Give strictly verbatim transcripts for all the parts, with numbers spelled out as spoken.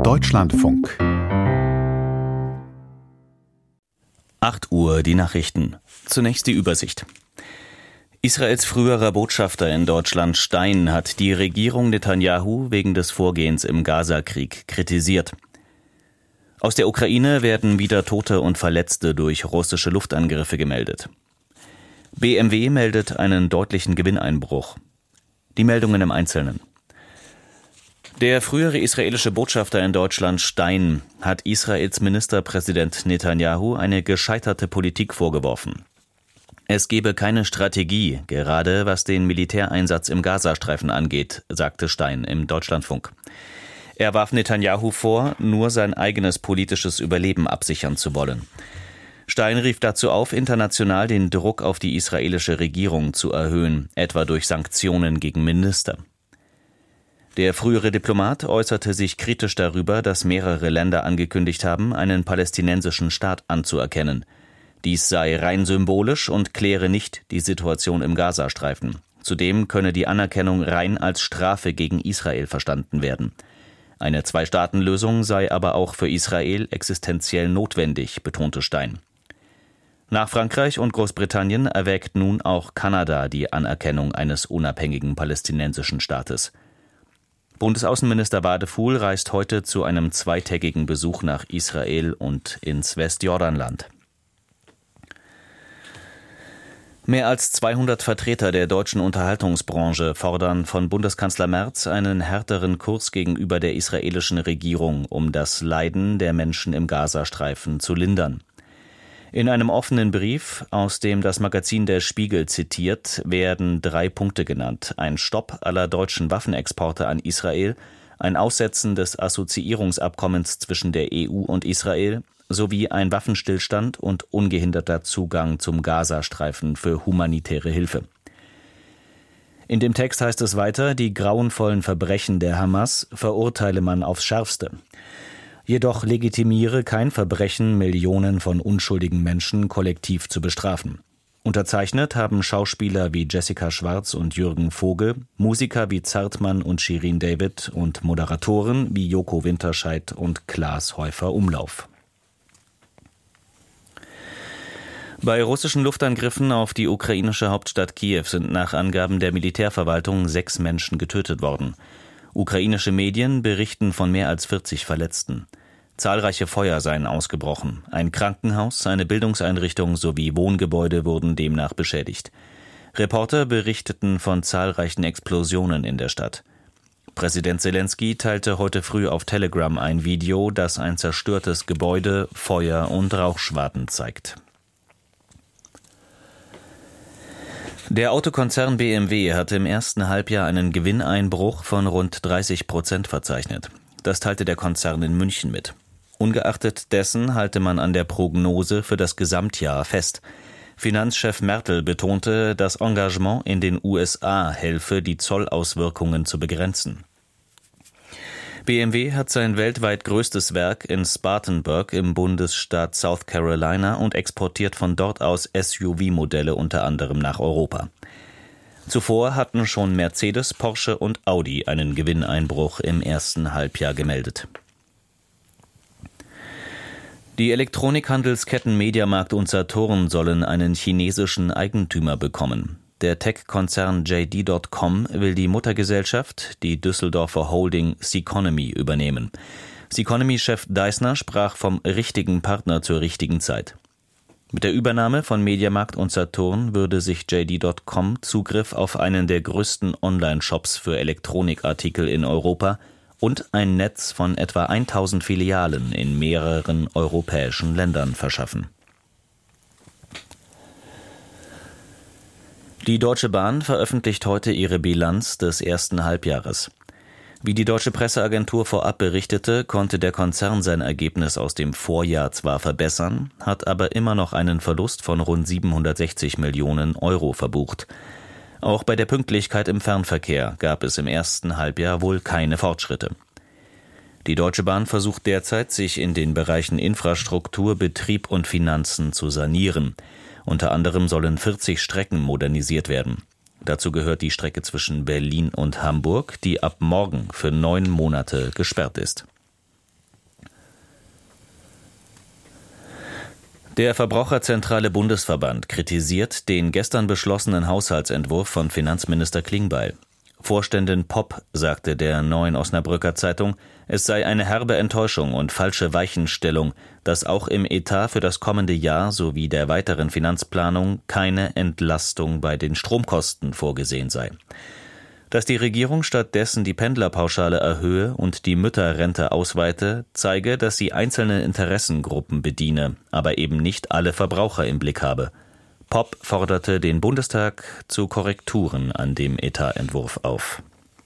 Deutschlandfunk. acht Uhr, die Nachrichten. Zunächst die Übersicht. Israels früherer Botschafter in Deutschland Stein hat die Regierung Netanjahu wegen des Vorgehens im Gaza-Krieg kritisiert. Aus der Ukraine werden wieder Tote und Verletzte durch russische Luftangriffe gemeldet. B M W meldet einen deutlichen Gewinneinbruch. Die Meldungen im Einzelnen. Der frühere israelische Botschafter in Deutschland Stein hat Israels Ministerpräsident Netanjahu eine gescheiterte Politik vorgeworfen. Es gebe keine Strategie, gerade was den Militäreinsatz im Gazastreifen angeht, sagte Stein im Deutschlandfunk. Er warf Netanjahu vor, nur sein eigenes politisches Überleben absichern zu wollen. Stein rief dazu auf, international den Druck auf die israelische Regierung zu erhöhen, etwa durch Sanktionen gegen Minister. Der frühere Diplomat äußerte sich kritisch darüber, dass mehrere Länder angekündigt haben, einen palästinensischen Staat anzuerkennen. Dies sei rein symbolisch und kläre nicht die Situation im Gazastreifen. Zudem könne die Anerkennung rein als Strafe gegen Israel verstanden werden. Eine Zwei-Staaten-Lösung sei aber auch für Israel existenziell notwendig, betonte Stein. Nach Frankreich und Großbritannien erwägt nun auch Kanada die Anerkennung eines unabhängigen palästinensischen Staates. Bundesaußenminister Wadefuhl reist heute zu einem zweitägigen Besuch nach Israel und ins Westjordanland. Mehr als zweihundert Vertreter der deutschen Unterhaltungsbranche fordern von Bundeskanzler Merz einen härteren Kurs gegenüber der israelischen Regierung, um das Leiden der Menschen im Gazastreifen zu lindern. In einem offenen Brief, aus dem das Magazin Der Spiegel zitiert, werden drei Punkte genannt: ein Stopp aller deutschen Waffenexporte an Israel, ein Aussetzen des Assoziierungsabkommens zwischen der E U und Israel sowie ein Waffenstillstand und ungehinderter Zugang zum Gazastreifen für humanitäre Hilfe. In dem Text heißt es weiter, die grauenvollen Verbrechen der Hamas verurteile man aufs Schärfste. Jedoch legitimiere kein Verbrechen, Millionen von unschuldigen Menschen kollektiv zu bestrafen. Unterzeichnet haben Schauspieler wie Jessica Schwarz und Jürgen Vogel, Musiker wie Zartmann und Shirin David und Moderatoren wie Joko Winterscheid und Klaas Häufer-Umlauf. Bei russischen Luftangriffen auf die ukrainische Hauptstadt Kiew sind nach Angaben der Militärverwaltung sechs Menschen getötet worden. Ukrainische Medien berichten von mehr als vierzig Verletzten. Zahlreiche Feuer seien ausgebrochen. Ein Krankenhaus, eine Bildungseinrichtung sowie Wohngebäude wurden demnach beschädigt. Reporter berichteten von zahlreichen Explosionen in der Stadt. Präsident Selenskyj teilte heute früh auf Telegram ein Video, das ein zerstörtes Gebäude, Feuer und Rauchschwaden zeigt. Der Autokonzern B M W hatte im ersten Halbjahr einen Gewinneinbruch von rund dreißig Prozent verzeichnet. Das teilte der Konzern in München mit. Ungeachtet dessen halte man an der Prognose für das Gesamtjahr fest. Finanzchef Mertl betonte, das Engagement in den U S A helfe, die Zollauswirkungen zu begrenzen. B M W hat sein weltweit größtes Werk in Spartanburg im Bundesstaat South Carolina und exportiert von dort aus S U V-Modelle unter anderem nach Europa. Zuvor hatten schon Mercedes, Porsche und Audi einen Gewinneinbruch im ersten Halbjahr gemeldet. Die Elektronikhandelsketten Mediamarkt und Saturn sollen einen chinesischen Eigentümer bekommen. Der Tech-Konzern J D Punkt com will die Muttergesellschaft, die Düsseldorfer Holding Ceconomy, übernehmen. Ceconomy-Chef Deissner sprach vom richtigen Partner zur richtigen Zeit. Mit der Übernahme von Mediamarkt und Saturn würde sich J D Punkt com Zugriff auf einen der größten Online-Shops für Elektronikartikel in Europa und ein Netz von etwa tausend Filialen in mehreren europäischen Ländern verschaffen. Die Deutsche Bahn veröffentlicht heute ihre Bilanz des ersten Halbjahres. Wie die deutsche Presseagentur vorab berichtete, konnte der Konzern sein Ergebnis aus dem Vorjahr zwar verbessern, hat aber immer noch einen Verlust von rund siebenhundertsechzig Millionen Euro verbucht. Auch bei der Pünktlichkeit im Fernverkehr gab es im ersten Halbjahr wohl keine Fortschritte. Die Deutsche Bahn versucht derzeit, sich in den Bereichen Infrastruktur, Betrieb und Finanzen zu sanieren. Unter anderem sollen vierzig Strecken modernisiert werden. Dazu gehört die Strecke zwischen Berlin und Hamburg, die ab morgen für neun Monate gesperrt ist. Der Verbraucherzentrale Bundesverband kritisiert den gestern beschlossenen Haushaltsentwurf von Finanzminister Klingbeil. Vorständin Popp sagte der Neuen Osnabrücker Zeitung, es sei eine herbe Enttäuschung und falsche Weichenstellung, dass auch im Etat für das kommende Jahr sowie der weiteren Finanzplanung keine Entlastung bei den Stromkosten vorgesehen sei. Dass die Regierung stattdessen die Pendlerpauschale erhöhe und die Mütterrente ausweite, zeige, dass sie einzelne Interessengruppen bediene, aber eben nicht alle Verbraucher im Blick habe. Popp forderte den Bundestag zu Korrekturen an dem Etatentwurf auf.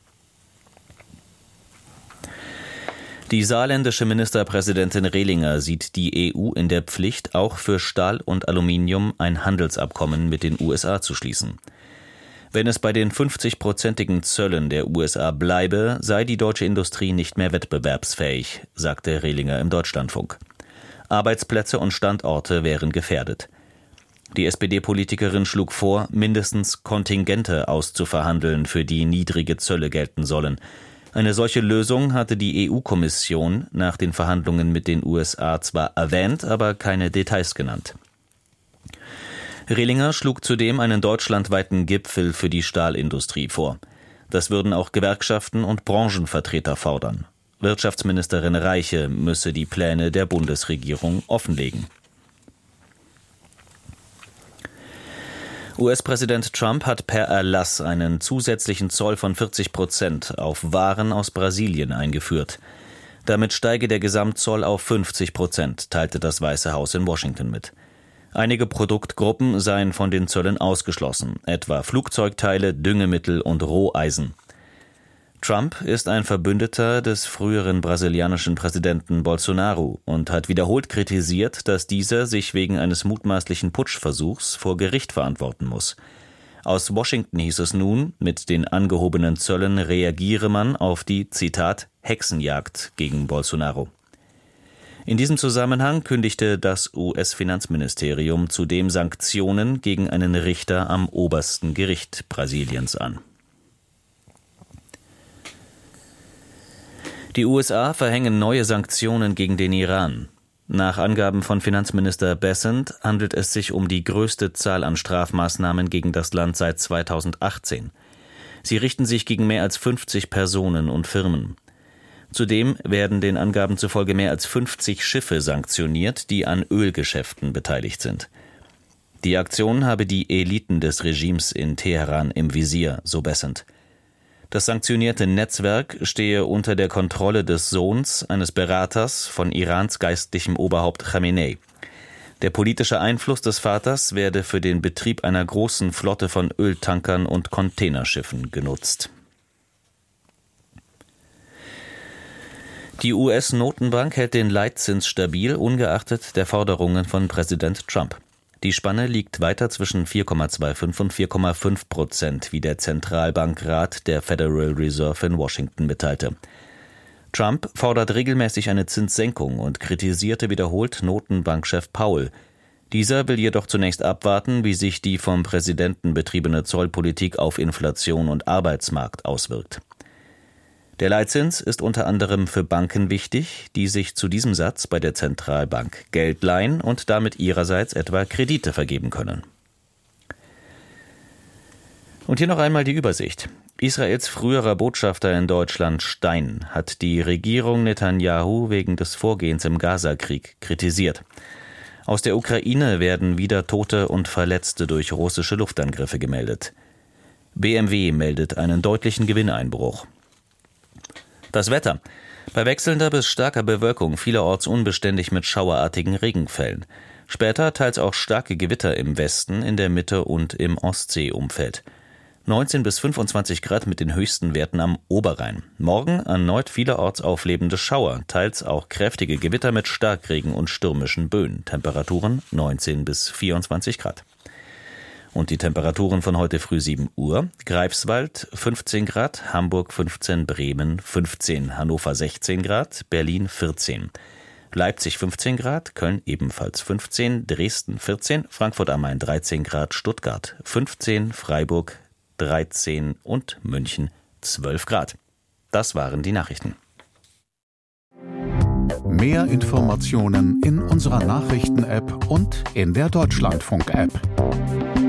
Die saarländische Ministerpräsidentin Rehlinger sieht die E U in der Pflicht, auch für Stahl und Aluminium ein Handelsabkommen mit den U S A zu schließen. Wenn es bei den fünfzig-prozentigen Zöllen der U S A bleibe, sei die deutsche Industrie nicht mehr wettbewerbsfähig, sagte Rehlinger im Deutschlandfunk. Arbeitsplätze und Standorte wären gefährdet. Die S P D-Politikerin schlug vor, mindestens Kontingente auszuverhandeln, für die niedrige Zölle gelten sollen. Eine solche Lösung hatte die E U-Kommission nach den Verhandlungen mit den U S A zwar erwähnt, aber keine Details genannt. Rehlinger schlug zudem einen deutschlandweiten Gipfel für die Stahlindustrie vor. Das würden auch Gewerkschaften und Branchenvertreter fordern. Wirtschaftsministerin Reiche müsse die Pläne der Bundesregierung offenlegen. U S-Präsident Trump hat per Erlass einen zusätzlichen Zoll von vierzig Prozent auf Waren aus Brasilien eingeführt. Damit steige der Gesamtzoll auf fünfzig Prozent, teilte das Weiße Haus in Washington mit. Einige Produktgruppen seien von den Zöllen ausgeschlossen, etwa Flugzeugteile, Düngemittel und Roheisen. Trump ist ein Verbündeter des früheren brasilianischen Präsidenten Bolsonaro und hat wiederholt kritisiert, dass dieser sich wegen eines mutmaßlichen Putschversuchs vor Gericht verantworten muss. Aus Washington hieß es nun, mit den angehobenen Zöllen reagiere man auf die, Zitat, Hexenjagd gegen Bolsonaro. In diesem Zusammenhang kündigte das U S-Finanzministerium zudem Sanktionen gegen einen Richter am obersten Gericht Brasiliens an. Die U S A verhängen neue Sanktionen gegen den Iran. Nach Angaben von Finanzminister Bessent handelt es sich um die größte Zahl an Strafmaßnahmen gegen das Land seit zweitausendachtzehn. Sie richten sich gegen mehr als fünfzig Personen und Firmen. Zudem werden den Angaben zufolge mehr als fünfzig Schiffe sanktioniert, die an Ölgeschäften beteiligt sind. Die Aktion habe die Eliten des Regimes in Teheran im Visier, so Bessent. Das sanktionierte Netzwerk stehe unter der Kontrolle des Sohns eines Beraters von Irans geistlichem Oberhaupt Chamenei. Der politische Einfluss des Vaters werde für den Betrieb einer großen Flotte von Öltankern und Containerschiffen genutzt. Die U S-Notenbank hält den Leitzins stabil, ungeachtet der Forderungen von Präsident Trump. Die Spanne liegt weiter zwischen vier Komma fünfundzwanzig und vier Komma fünf Prozent, wie der Zentralbankrat der Federal Reserve in Washington mitteilte. Trump fordert regelmäßig eine Zinssenkung und kritisierte wiederholt Notenbankchef Powell. Dieser will jedoch zunächst abwarten, wie sich die vom Präsidenten betriebene Zollpolitik auf Inflation und Arbeitsmarkt auswirkt. Der Leitzins ist unter anderem für Banken wichtig, die sich zu diesem Satz bei der Zentralbank Geld leihen und damit ihrerseits etwa Kredite vergeben können. Und hier noch einmal die Übersicht. Israels früherer Botschafter in Deutschland Stein hat die Regierung Netanyahu wegen des Vorgehens im Gazakrieg kritisiert. Aus der Ukraine werden wieder Tote und Verletzte durch russische Luftangriffe gemeldet. B M W meldet einen deutlichen Gewinneinbruch. Das Wetter. Bei wechselnder bis starker Bewölkung vielerorts unbeständig mit schauerartigen Regenfällen. Später teils auch starke Gewitter im Westen, in der Mitte und im Ostseeumfeld. neunzehn bis fünfundzwanzig Grad mit den höchsten Werten am Oberrhein. Morgen erneut vielerorts auflebende Schauer, teils auch kräftige Gewitter mit Starkregen und stürmischen Böen. Temperaturen neunzehn bis vierundzwanzig Grad. Und die Temperaturen von heute früh sieben Uhr. Greifswald fünfzehn Grad, Hamburg fünfzehn, Bremen fünfzehn, Hannover sechzehn Grad, Berlin vierzehn. Leipzig fünfzehn Grad, Köln ebenfalls fünfzehn, Dresden vierzehn, Frankfurt am Main dreizehn Grad, Stuttgart fünfzehn, Freiburg dreizehn und München zwölf Grad. Das waren die Nachrichten. Mehr Informationen in unserer Nachrichten-App und in der Deutschlandfunk-App.